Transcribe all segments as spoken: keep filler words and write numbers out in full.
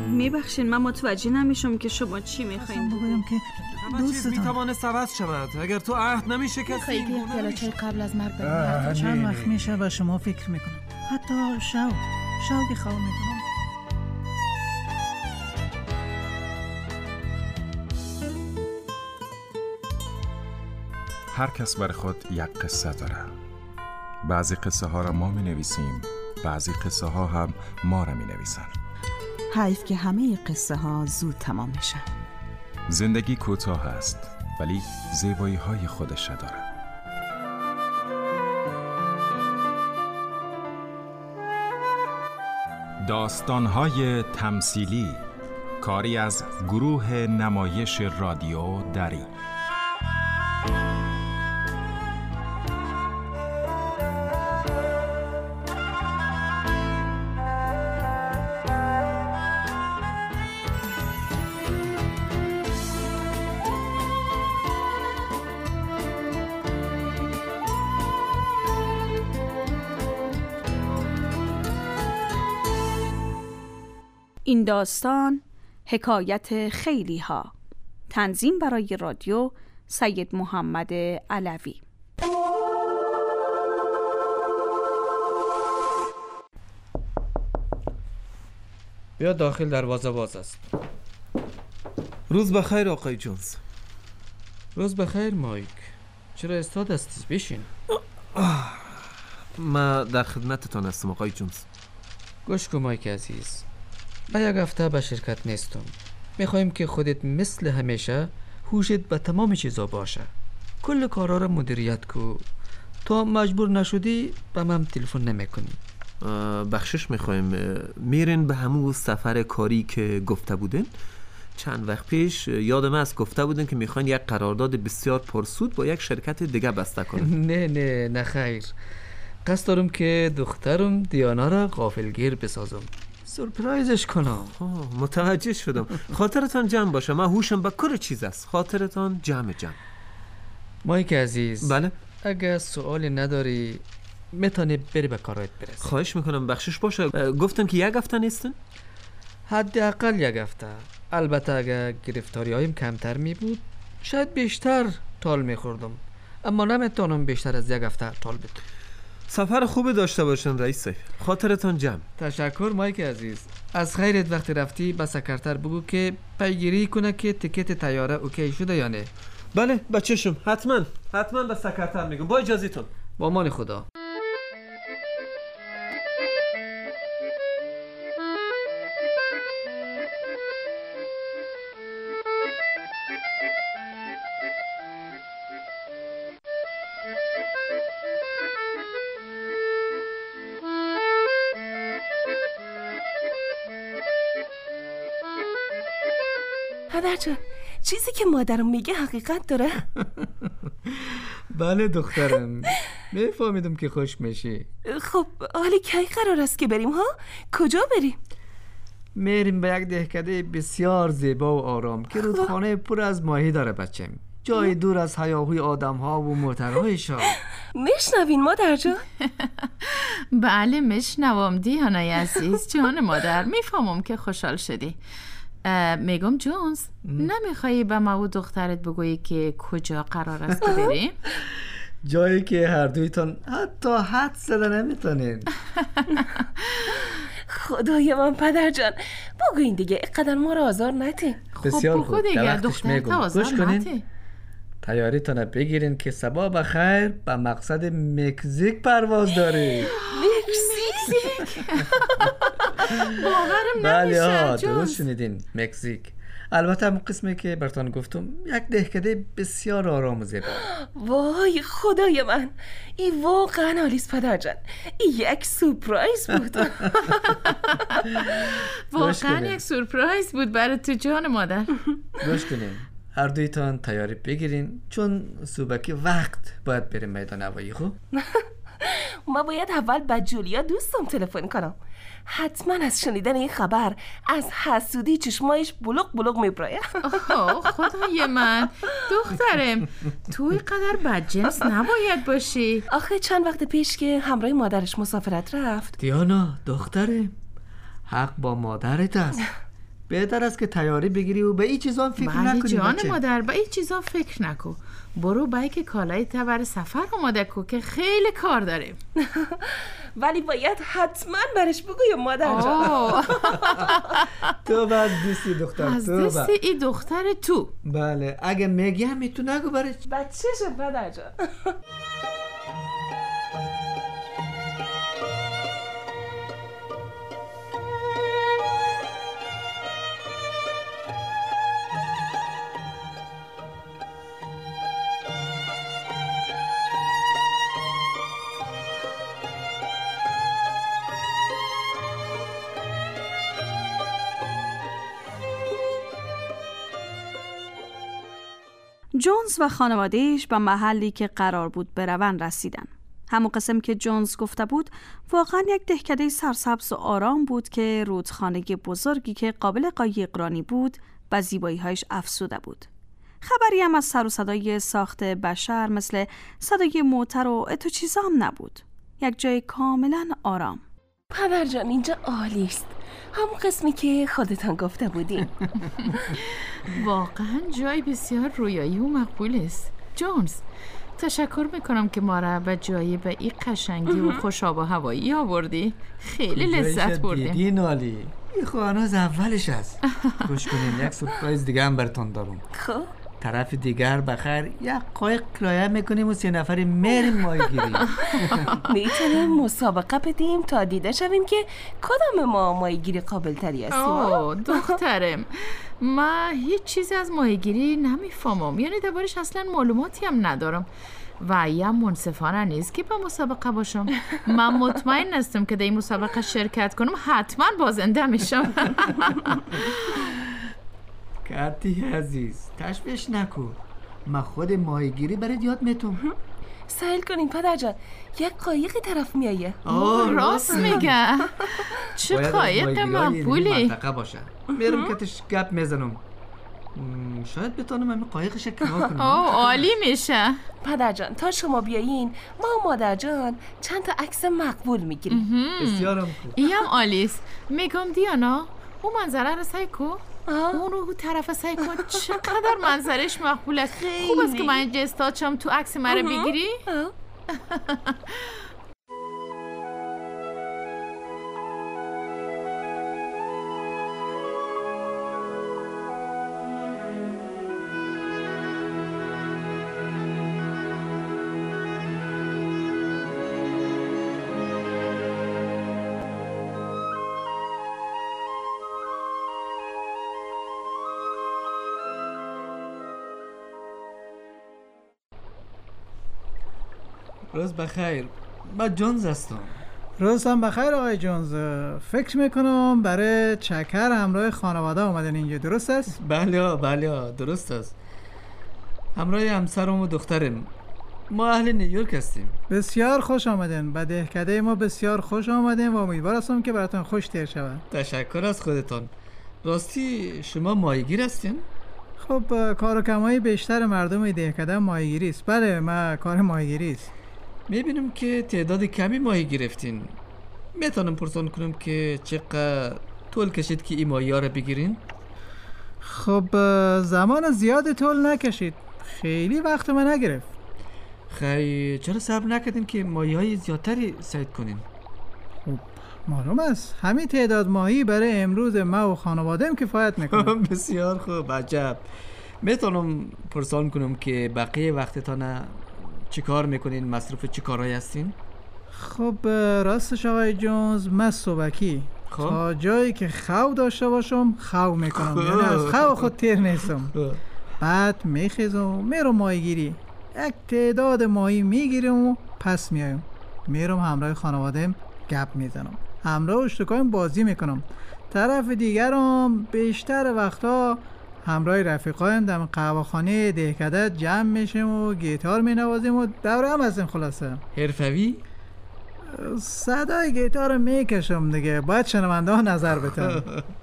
میبخشین من متوجه نمیشم که شما چی میخواین بگویم که دوست میتوانه عوض شود اگر تو عهد نمیشه کسی خیلی پیاله قبل از مرگ بریم. چند وقت میشه و شما فکر میکنم حتی شو شو که خواه میکنم. هر کس برای خود یک قصه داره. بعضی قصه ها را ما می نویسیم، بعضی قصه ها هم ما را می نویسن. حیف که همه قصه ها زود تمام میشن. زندگی کوتاه است ولی زیبایی های خودش داره. داستان های تمثیلی، کاری از گروه نمایش رادیو دری. این داستان حکایت خیلی ها. تنظیم برای رادیو سید محمد علوی. بیا داخل، دروازه باز است. روز بخیر آقای جونز. روز بخیر مایک. چرا استاد هستی؟ بشین. ما در خدمتتان هستم آقای جونز. گوش کن مایک عزیز، من یک هفته به شرکت نیستم. میخوایم که خودت مثل همیشه هوشت به تمام چیزا باشه. کل کارا را مدیریت کو. تا مجبور نشدی به من تلفن نمیکنی. بخشش میخوایم. میرین به همون سفر کاری که گفته بودین؟ چند وقت پیش یادم است گفته بودن که میخواین یک قرارداد بسیار پرسود با یک شرکت دیگه بسته کنن. نه نه نه خیر. قصد دارم که دخترم دیانا را غافلگیر بسازم، سورپرایزش کنم. متوجه شدم. خاطرتان جمع باشه، من هوشم به کل چیز است. خاطرتان جمع جمع. مایک عزیز. بله. اگه سوالی نداری میتونی بری به کارت برسی. خواهش میکنم بخشش باشه. گفتم که یک هفته نیستن؟ حداقل یک هفته. البته اگه گرفتاری هایم کمتر می بود شاید بیشتر تال میخوردم، اما نمیتونم بیشتر از یک هفته تال بدم. سفر خوب داشته باشن رئیس. خاطرتان جمع. تشکر مایک عزیز. از خیرت وقتی رفتی به سکرتر بگو که پیگیری کنه که تیکت طیاره اوکی شده یا نه. بله بچه‌شم، حتما حتما به سکرتر میگم. با اجازهتون. با امان خدا. پدرجان، چیزی که مادرم میگه حقیقت داره؟ بله دخترم، میفهمیدم که خوش میشی. خب حالی کی قرار است که بریم ها؟ کجا بریم؟ میریم به یک دهکده بسیار زیبا و آرام که رودخانه پر از ماهی داره بچم. جای دور از هیاهوی آدم ها و موترهایشان. میشنوین مادرجان؟ بله میشنوم دیانای عزیز. جان مادر، میفهمم که خوشحال شدی. میگم جونز، نمیخوایی به ما و دخترت بگویی که کجا قرار است که بریم؟ جایی که هر دویتان حتی حد زده نمیتونین. خدای من پدرجان، بگوین دیگه، اینقدر ما را آزار ندین. بسیار خوب دیگه دخترت آزار ندین. تیاریتان بگیرین که صبح بخیر به مقصد مکزیک پرواز داریم. مکزیک؟ باورم بله نمیشه. ها درست شنیدین، مکزیک. البته هم قسمی که براتون گفتم یک دهکده بسیار آرام و زیبا. وای خدای من، این واقعا عالیست پدرجان. این یک سورپرایز بود. واقعا یک سورپرایز بود برای تو جان مادر. گوش کنین، هر دویتان تیاری بگیرین چون صبحکی وقت باید بریم میدان هوایی. خوب ما باید اول به جولیا دوستم تلفن کنم. حتما از شنیدن این خبر از حسودی چشمایش بلوغ بلوغ میپراید. آه خدای من، دخترم توی قدر بدجنس نباید باشی. آخه چند وقت پیش که همراه مادرش مسافرت رفت. دیانا دخترم، حق با مادرت است. بهتر است که تیاری بگیری و به این چیزا هم فکر بله نکنی. جان بچه مادر، به این چیزا فکر نکن. برو بایک کالای تا برای سفر آماده کو که خیلی کار داریم. ولی باید حتما برش بگویم مادر جان. آه. تو باز دوستی دختر از تو دست با. ای دختر تو. بله اگه میگی هم تو نگو برش. بچه‌شه مادر جان. جونز و خانوادهش به محلی که قرار بود بروند رسیدن. همون قسم که جونز گفته بود واقعا یک دهکده سرسبز و آرام بود که رودخانه بزرگی که قابل قایقرانی بود به زیبایی‌هایش افزوده بود. خبری هم از سر و صدای ساخت بشر مثل صدای موتر و اتو چیزا هم نبود. یک جای کاملا آرام. پدر جان اینجا عالی است. همون قسمی که خودتان گفته بودین. واقعا جای بسیار رویایی و مقبول است. جونز، تشکر میکنم که ما را به جایی به این قشنگی و خوش آب و هوایی آوردی. خیلی لذت بردیم. دیدی نالی، این خواهان از اولش است. گوش کنین یک سورپرایز دیگه هم براتون دارم. خب طرف دیگر بخیر یک قایق کرایه میکنیم و سه نفری میریم ماهیگیری. میتونیم مسابقه بدیم تا دیده شویم که کدام ما ماهیگیری قابل تری هستیم. اوه دخترم، من هیچ چیزی از ماهیگیری نمیفهمم، یعنی دربارش اصلا معلوماتی هم ندارم و یا منصفانه نیست که به مسابقه باشم. من مطمئن هستم که در این مسابقه شرکت کنم حتما بازنده میشم. کاتی عزیز تشویش نکو، من خود ماهیگیری برات یاد میتونم. سهل کنیم پدر جان، یک قایقی طرف میایه. آه راست میگه. چه قایق مقبولی. منطقه باشه. میرم کتش گپ میزنم. شاید بتونم همین قایقش کنار کنم. آه عالی میشه. پدر جان تا شما بیایین ما و مادر جان چند تا عکس مقبول میگیریم. بسیارم خوب. این هم عالی است. میگم دیانا اون منظره رو سعی کن. اون رو طرف سعی کن. چقدر منظرش مقبول است. خوب است که من اینجا استاد تو عکس مرا بگیری. روز بخیر، من جونز هستم. روز هم بخیر آقای جونز. فکر میکنم برای چکر همراه خانواده آمدن اینجا، درست است؟ بله بله درست است. همراه همسرم و دخترم. ما اهل نیویورک هستیم. بسیار خوش آمدین. به دهکده ما بسیار خوش آمدین و امیدوار هستم که براتون خوش تیر شود. تشکر از خودتان. راستی شما ماهیگیر هستین؟ خب کار و کمایی بیشتر مردم دهکده ماهیگیری است. بله من کار ماهیگیری است. میبینم که تعداد کمی ماهی گرفتین. میتونم پرسان کنم که چقدر طول کشید که این ماهی ها رو بگیرین؟ خب زمان زیاد طول نکشید، خیلی وقت من نگرفت. خیلی چرا صبر نکردین که ماهی های زیادتری صید کنین؟ خب معلوم است همین تعداد ماهی برای امروز ما و خانواده‌ام کفایت میکنه. بسیار خوب، عجب. میتونم پرسان کنم که بقیه وقتتان چی کار میکنین؟ مصروف چی کارهایی هستین؟ خب راستش آقای جونز من صبحکی تا جایی که خو داشته باشم خو میکنم، یعنی از خو خود تیر نیستم. بعد میخیزم میرم ماهیگیری، یک تعداد ماهی میگیرم و پس میایم میرم همراه خانواده‌ام گپ میزنم، همراه اشتکایم بازی میکنم. طرف دیگرم بیشتر وقتا همراه رفیقایم در قهوه‌خانه دهکده جمع میشیم و گیتار مینوازیم و دوره هم هستیم. خلاصه حرفوی؟ صدای گیتار رو میکشم دیگه، باید شنونده ها نظر بتن.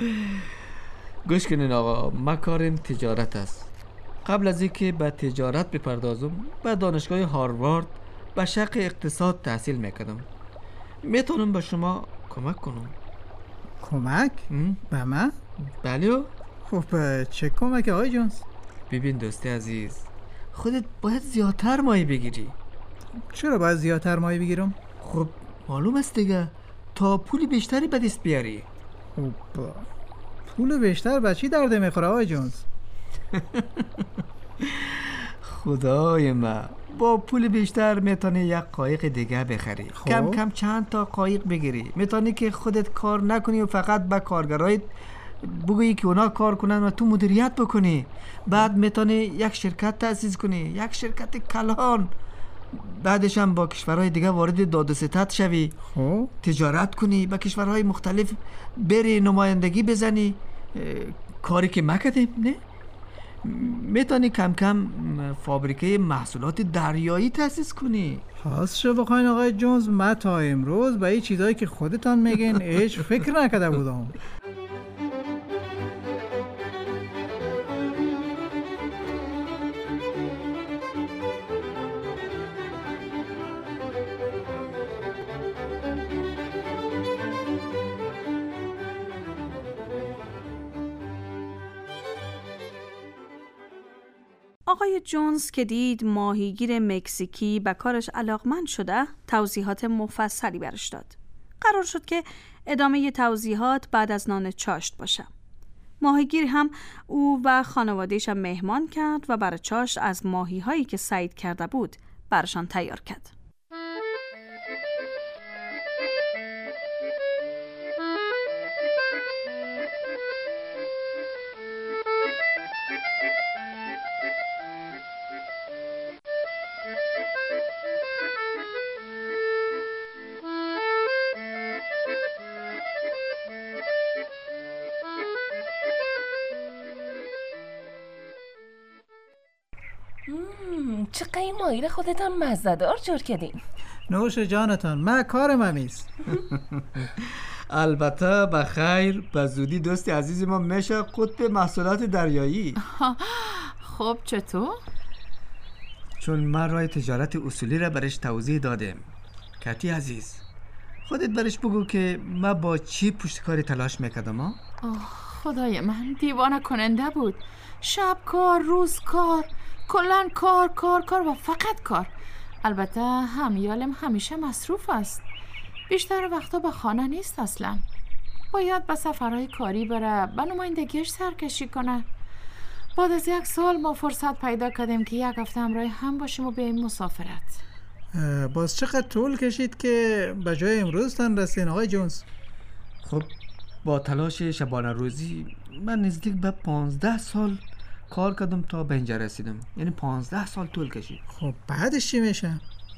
گوش کنین آقا، ما کارم تجارت است. قبل از اینکه به تجارت بپردازم به دانشگاه هاروارد به شق اقتصاد تحصیل میکردم. میتونم به شما کمک کنم. کمک؟ به من؟ بله. خب چه کمک آقای جونز؟ ببین دوست عزیز، خودت باید زیادتر ماهی بگیری. چرا باید زیادتر ماهی بگیرم؟ خب معلوم است دیگه، تا پول بیشتری به دست بیاری. خب پول بیشتر به چی درد میخوره آقای جونز؟ خدای من، با پول بیشتر میتونی یک قایق دیگه بخری. خب. کم کم چند تا قایق بگیری. میتونی که خودت کار نکنی و فقط به کارگرای بگویی که اونا کار کنن و تو مدیریت بکنی. بعد میتونی یک شرکت تأسیس کنی، یک شرکت کلان. بعدش هم با کشورهای دیگه وارد داد و ستد شوی. خب تجارت کنی، با کشورهای مختلف بری نمایندگی بزنی. کاری که ما کردیم نه؟ میتونی کم کم فابریکه محصولات دریایی تأسیس کنی. خواست شو بخواین آقای جونز، من تا امروز به این چیزایی که خودتان میگین هیچ فکر نکرده بودم. آقای جونز که دید ماهیگیر مکزیکی به کارش علاقمند شده، توضیحات مفصلی برش داد. قرار شد که ادامه توضیحات بعد از نان چاشت باشه. ماهیگیر هم او و خانواده‌اش مهمان کرد و برای چاشت از ماهی‌هایی که صید کرده بود برشان تیار کرد. چقدر این ماهی خودتان مزه‌دار جور کردین. نوش جانتان، من کارم همیست. البته بخیر، به زودی دوست عزیز ما میشه قطب محصولات دریایی. خب چطور؟ چون من راه تجارت اصولی را برش توضیح دادم. کتی عزیز، خودت برش بگو که من با چی پشتکاری تلاش میکردم ها؟ خدای من، دیوانه کننده بود. شب کار، روز کار، کلن کار کار کار و فقط کار. البته همیالم همیشه مصروف است. بیشتر وقتا به خانه نیست اصلا. باید به سفرهای کاری بره، به نمایندگیش سرکشی کنه. بعد از یک سال ما فرصت پیدا کردیم که یک هفته همراه هم باشیم و بریم مسافرت. باز چقدر طول کشید که به جای امروزتان رسین آقای جونز؟ خب با تلاش شبانه روزی من نزدیک به پانزده سال کار کردم تا به اینجا رسیدم. یعنی پانزده سال طول کشید. خب بعدش چی میشه؟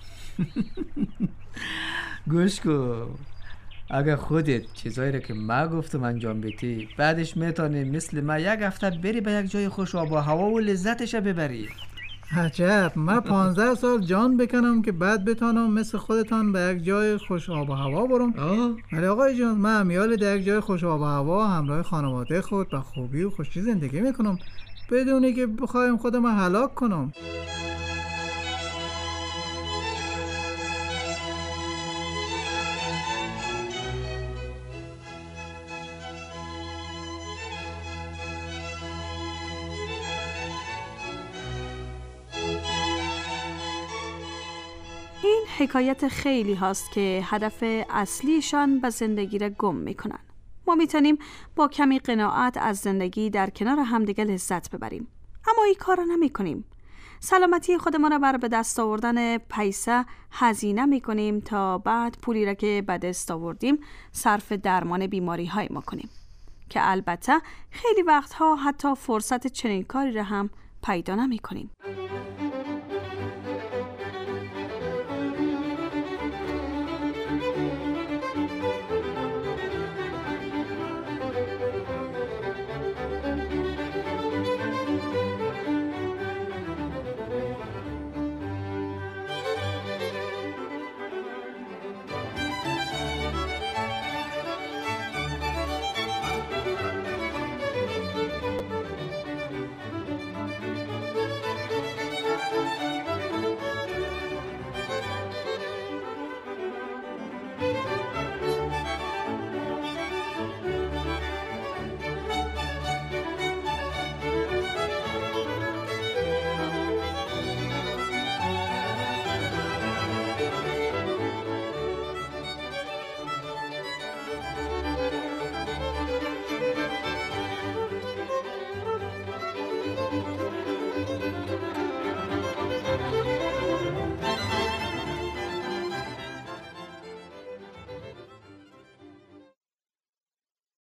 گوش کن، اگر خودت چیزایی رو که من گفتم انجام بدی، بعدش میتونی مثل من یک هفته بری به یک جای خوش آب و هوا و لذتش ببری. عجب، من پانزده سال جان بکنم که بعد بتونم مثل خودتان به یک جای خوش آب و هوا برم. ولی آقای جان، من امیال در یک جای خوش آب و هوا همراه خانواده خود به خوبی و خوشی زندگی میکنم بدونی که بخوایم خودم هلاک کنم. این حکایت خیلی هاست که هدف اصلیشان به زندگی را گم میکنن. ما میتونیم با کمی قناعت از زندگی در کنار همدیگه لذت ببریم، اما این کار را نمی کنیم. سلامتی خودمان را بر به دست آوردن پیسه هزینه میکنیم تا بعد پولی را که به دست آوردیم صرف درمان بیماری های ما کنیم، که البته خیلی وقتها حتی فرصت چنین کاری را هم پیدا نمی کنیم.